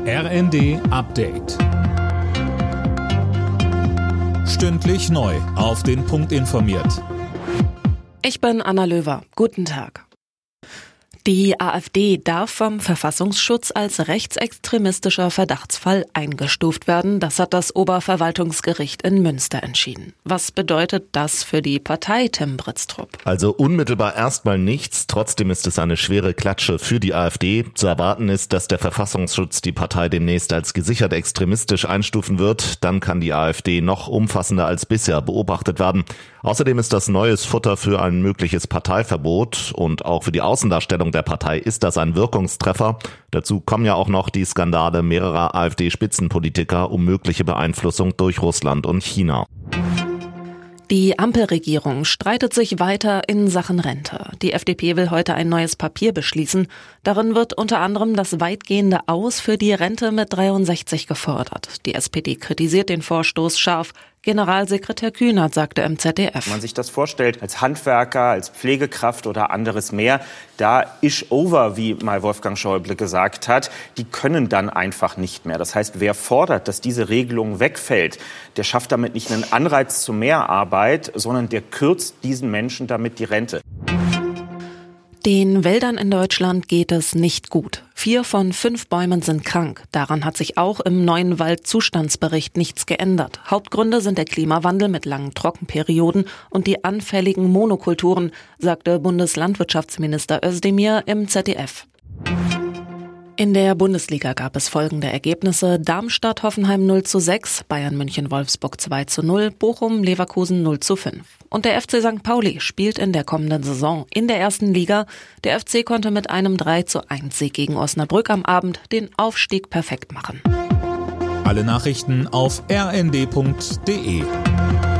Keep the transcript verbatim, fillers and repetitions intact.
R N D Update. Stündlich neu auf den Punkt informiert. Ich bin Anna Löwer. Guten Tag. Die AfD darf vom Verfassungsschutz als rechtsextremistischer Verdachtsfall eingestuft werden. Das hat das Oberverwaltungsgericht in Münster entschieden. Was bedeutet das für die Partei, Tim Britztrup? Also unmittelbar erstmal nichts. Trotzdem ist es eine schwere Klatsche für die AfD. Zu erwarten ist, dass der Verfassungsschutz die Partei demnächst als gesichert extremistisch einstufen wird. Dann kann die AfD noch umfassender als bisher beobachtet werden. Außerdem ist das neues Futter für ein mögliches Parteiverbot und auch für die Außendarstellung der Partei ist das ein Wirkungstreffer. Dazu kommen ja auch noch die Skandale mehrerer AfD-Spitzenpolitiker um mögliche Beeinflussung durch Russland und China. Die Ampelregierung streitet sich weiter in Sachen Rente. Die F D P will heute ein neues Papier beschließen. Darin wird unter anderem das weitgehende Aus für die Rente mit dreiundsechzig gefordert. Die S P D kritisiert den Vorstoß scharf. Generalsekretär Kühnert sagte im Z D F. Wenn man sich das vorstellt, als Handwerker, als Pflegekraft oder anderes mehr, da ist over, wie mal Wolfgang Schäuble gesagt hat, die können dann einfach nicht mehr. Das heißt, wer fordert, dass diese Regelung wegfällt, der schafft damit nicht einen Anreiz zu mehr Arbeit, sondern der kürzt diesen Menschen damit die Rente. Den Wäldern in Deutschland geht es nicht gut. Vier von fünf Bäumen sind krank. Daran hat sich auch im neuen Waldzustandsbericht nichts geändert. Hauptgründe sind der Klimawandel mit langen Trockenperioden und die anfälligen Monokulturen, sagte Bundeslandwirtschaftsminister Özdemir im Z D F. In der Bundesliga gab es folgende Ergebnisse: Darmstadt-Hoffenheim null zu sechs, Bayern-München-Wolfsburg zwei zu null, Bochum-Leverkusen null zu fünf. Und der F C Sankt Pauli spielt in der kommenden Saison in der ersten Liga. Der F C konnte mit einem drei zu eins Sieg gegen Osnabrück am Abend den Aufstieg perfekt machen. Alle Nachrichten auf r n d punkt d e.